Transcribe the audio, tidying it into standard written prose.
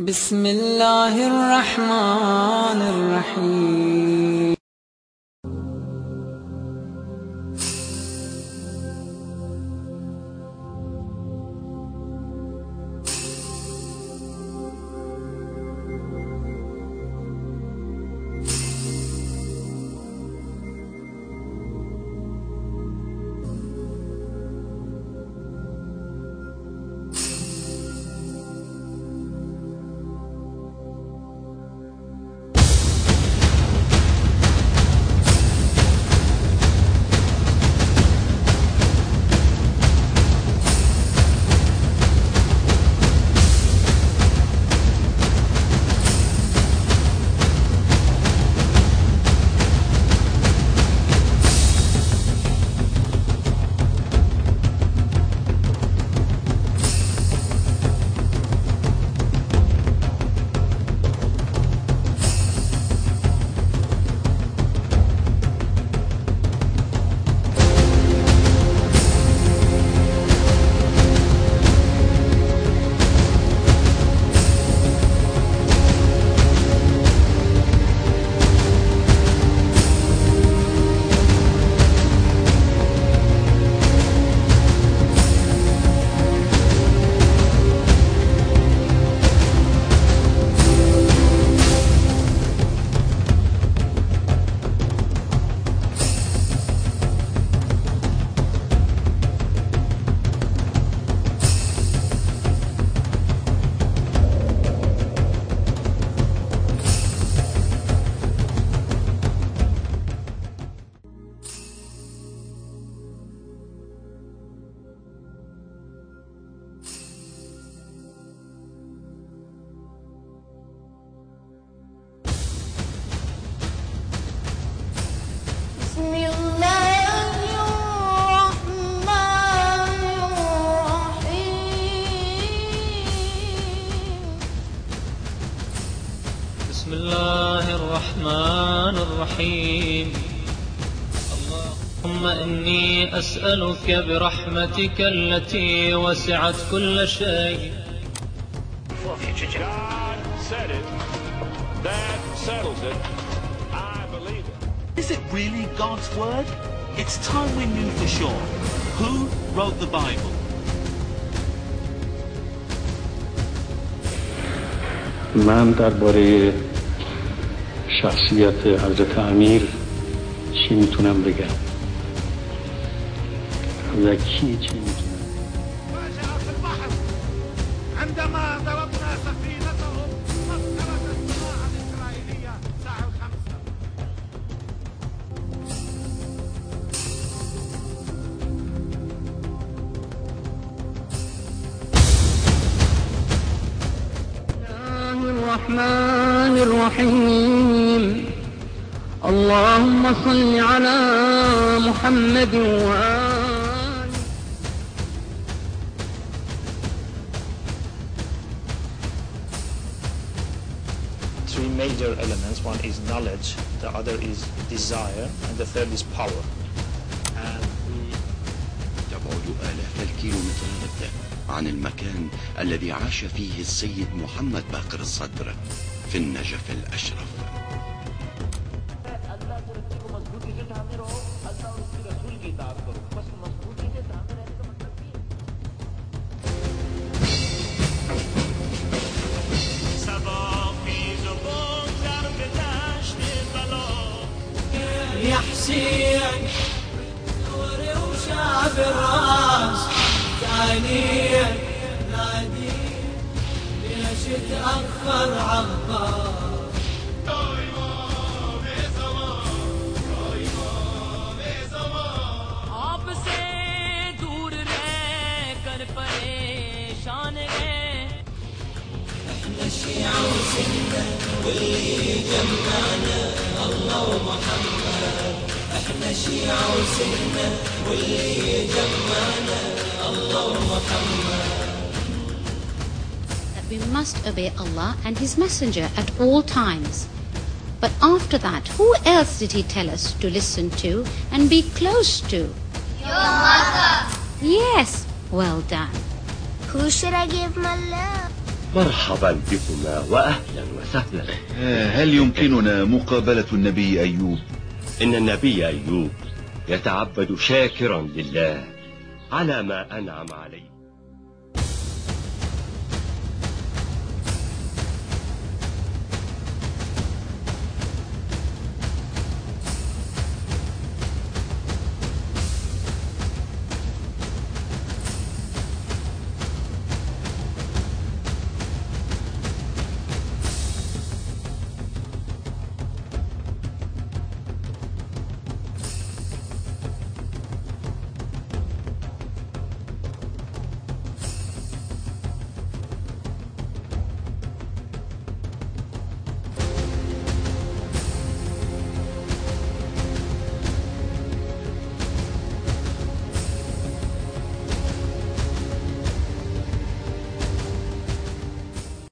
بسم الله الرحمن الرحيم. بسم الله الرحمن الرحيم. اللهم إني أسألك برحمتك التي وسعت كل شيء. God said it. That settles it. I believe it. Is it really God's word? It's time we knew for sure. Who wrote the Bible? من درباره شخصیت حضرت امیر چی میتونم بگم و کی چی میتونم؟ فاجأة البحر عندما ضربنا سفينتهم مسكرة الصناعة الإسرائيلية الساعة 5. الرحمن الرحيم. اللهم صل على محمد وآله. Three major elements. One is knowledge, the other is desire, and the third is power. And تبعد آلاف الكيلومترات عن المكان الذي عاش فيه السيد محمد باقر الصدر في النجف الأشرف. يا حسين دوري وشعب الراس ثانيا نادي ليش تأخر عباس. आप से दूर रहकर परेशान हैं. احنا الشيعة وسنة واللي جمعنا الله ومحمد. احنا الشيعة وسنة واللي جمعنا الله ومحمد. That we must obey Allah and His Messenger at all times. But after that, who else did He tell us to listen to and be close to? Your mother. Yes, well done. Who should I give my love? مرحبا بكما وأهلا وسهلا. هل يمكننا مقابلة النبي أيوب؟ إن النبي أيوب يتعبد شاكرا لله على ما أنعم عليه.